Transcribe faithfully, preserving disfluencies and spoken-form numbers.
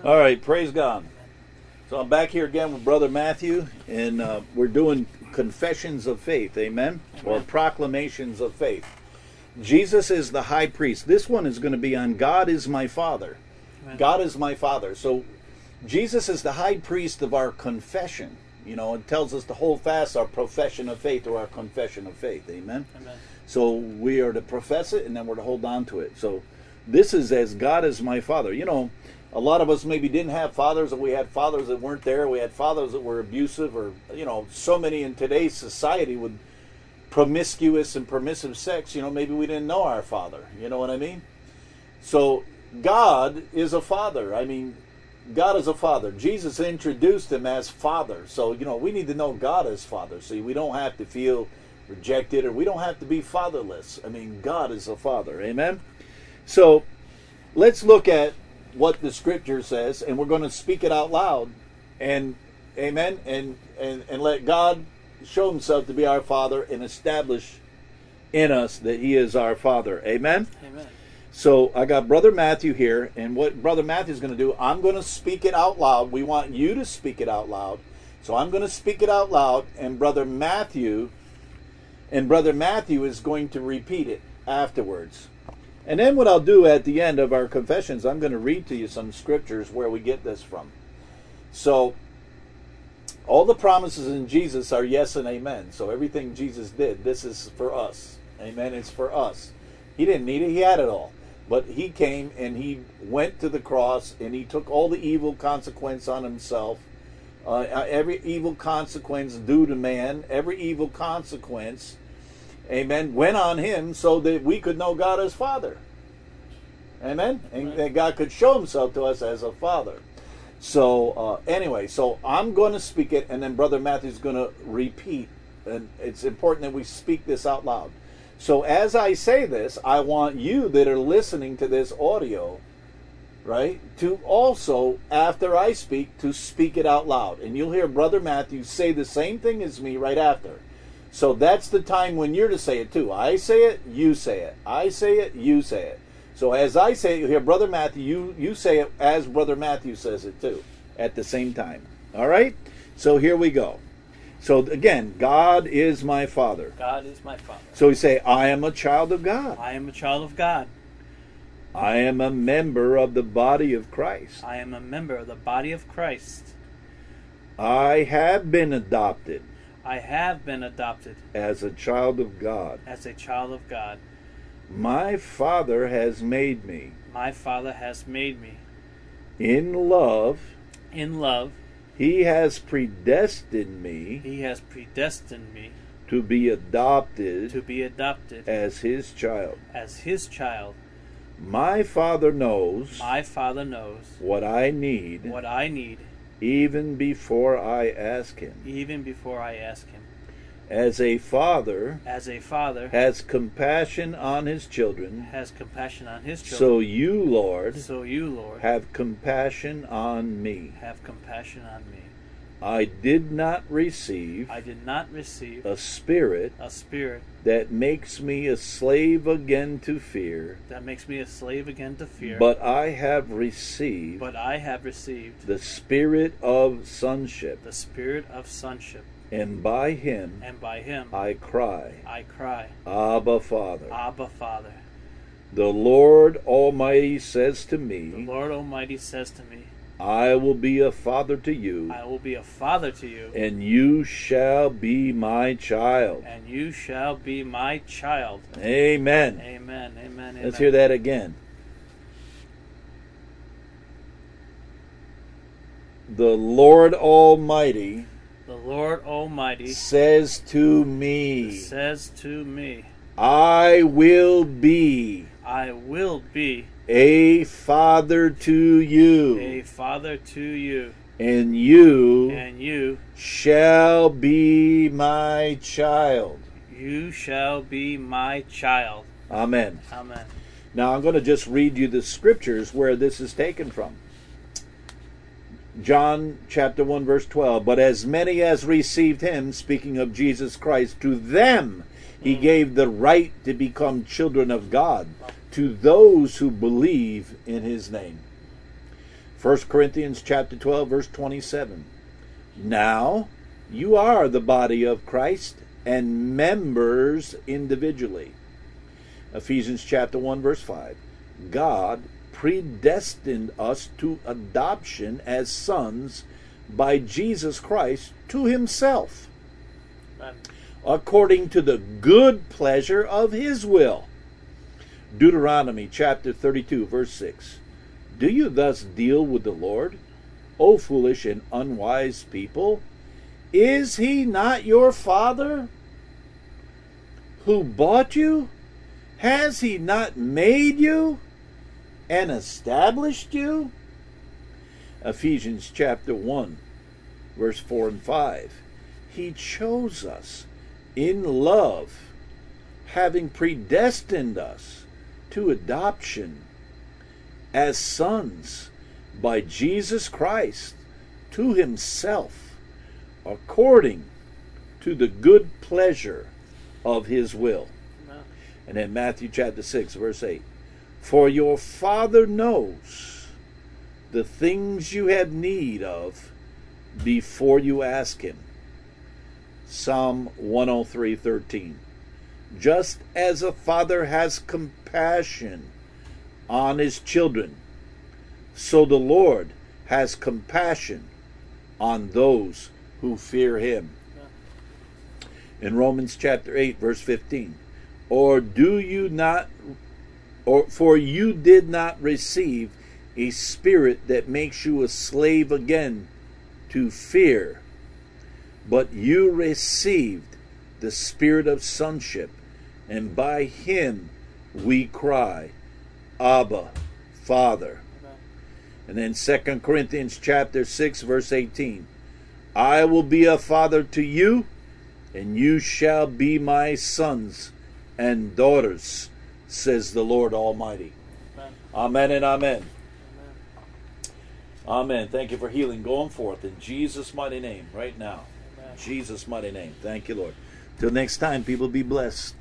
All right, praise God. So I'm back here again with Brother Matthew, and uh, we're doing confessions of faith, amen? amen? Or proclamations of faith. Jesus is the high priest. This one is going to be on God is my Father. Amen. God is my Father. So Jesus is the high priest of our confession. You know, it tells us to hold fast our profession of faith or our confession of faith, amen? amen? So we are to profess it, and then we're to hold on to it. So this is as God is my Father. You know, a lot of us maybe didn't have fathers, or we had fathers that weren't there. We had fathers that were abusive, or, you know, so many in today's society with promiscuous and permissive sex. You know, maybe we didn't know our father. You know what I mean? So God is a father. I mean, God is a father. Jesus introduced him as Father. So, you know, we need to know God as Father. So we don't have to feel rejected, or we don't have to be fatherless. I mean, God is a father. Amen? So let's look at what the scripture says, and we're going to speak it out loud, and amen, and, and, and let God show himself to be our Father and establish in us that he is our Father. Amen? Amen. So I got Brother Matthew here, and what Brother Matthew is going to do, I'm going to speak it out loud. We want you to speak it out loud. So I'm going to speak it out loud, and Brother Matthew, and Brother Matthew is going to repeat it afterwards. And then what I'll do at the end of our confessions, I'm going to read to you some scriptures where we get this from. So, all the promises in Jesus are yes and amen. So everything Jesus did, this is for us. Amen. It's for us. He didn't need it. He had it all. But he came and he went to the cross and he took all the evil consequence on himself. Uh, every evil consequence due to man, every evil consequence, amen, went on him so that we could know God as Father. Amen? And right. that God could show himself to us as a Father. So, uh, anyway, so I'm going to speak it, and then Brother Matthew's going to repeat. And it's important that we speak this out loud. So as I say this, I want you that are listening to this audio, right, to also, after I speak, to speak it out loud. And you'll hear Brother Matthew say the same thing as me right after. So that's the time when you're to say it too. I say it, you say it. I say it, you say it. So as I say it, you hear Brother Matthew, you, you say it as Brother Matthew says it too, at the same time. All right? So here we go. So again, God is my Father. God is my Father. So we say, I am a child of God. I am a child of God. I am a member of the body of Christ. I am a member of the body of Christ. I have been adopted. I have been adopted as a child of God. As a child of God. My Father has made me. My Father has made me. In love. In love. He has predestined me. He has predestined me. To be adopted. To be adopted. As his child. As his child. My Father knows. My Father knows. What I need. What I need. Even before I ask him. Even before I ask him. As a father. As a father. Has compassion on his children. Has compassion on his children. So you, Lord. So you, Lord. Have compassion on me. Have compassion on me. I did not receive. I did not receive. A spirit. A spirit. That makes me a slave again to fear. That makes me a slave again to fear. But I have received. But I have received. The spirit of sonship. The spirit of sonship. And by him. And by him. I cry. I cry. Abba, Father. Abba, Father. The Lord Almighty says to me. The Lord Almighty says to me. I will be a father to you. I will be a father to you. And you shall be my child. And you shall be my child. Amen. Amen. Amen. Amen. Let's hear that again. The Lord Almighty. The Lord Almighty says to me. Says to me. I will be. I will be. A father to you. A father to you. And you. And you. Shall be my child. You shall be my child. Amen. Amen. Now I'm going to just read you the scriptures where this is taken from. John chapter one verse twelve. But as many as received him, speaking of Jesus Christ, to them he mm. gave the right to become children of God, to those who believe in his name. First Corinthians chapter twelve, verse twenty-seven. Now you are the body of Christ and members individually. Ephesians chapter one, verse five. God predestined us to adoption as sons by Jesus Christ to himself, Amen. according to the good pleasure of his will. Deuteronomy chapter thirty-two, verse six. Do you thus deal with the Lord, O foolish and unwise people? Is he not your father who bought you? Has he not made you and established you? Ephesians chapter one, verse four and five. He chose us in love, having predestined us to adoption as sons by Jesus Christ to himself, according to the good pleasure of his will. Amen. And then Matthew chapter six, verse eight. For your Father knows the things you have need of before you ask him. Psalm one oh three, thirteen. Just as a father has compassion on his children, so the Lord has compassion on those who fear him. In Romans chapter eight, verse fifteen. Or do you not, or for you did not receive a spirit that makes you a slave again to fear, but you received the spirit of sonship, and by him we cry, Abba, Father. Amen. And then Second Corinthians chapter six, verse eighteen. I will be a father to you, and you shall be my sons and daughters, says the Lord Almighty. Amen. Amen and amen. Amen. Amen. Thank you for healing going forth in Jesus' mighty name right now. Amen. Jesus' mighty name. Thank you, Lord. Till next time, people, be blessed.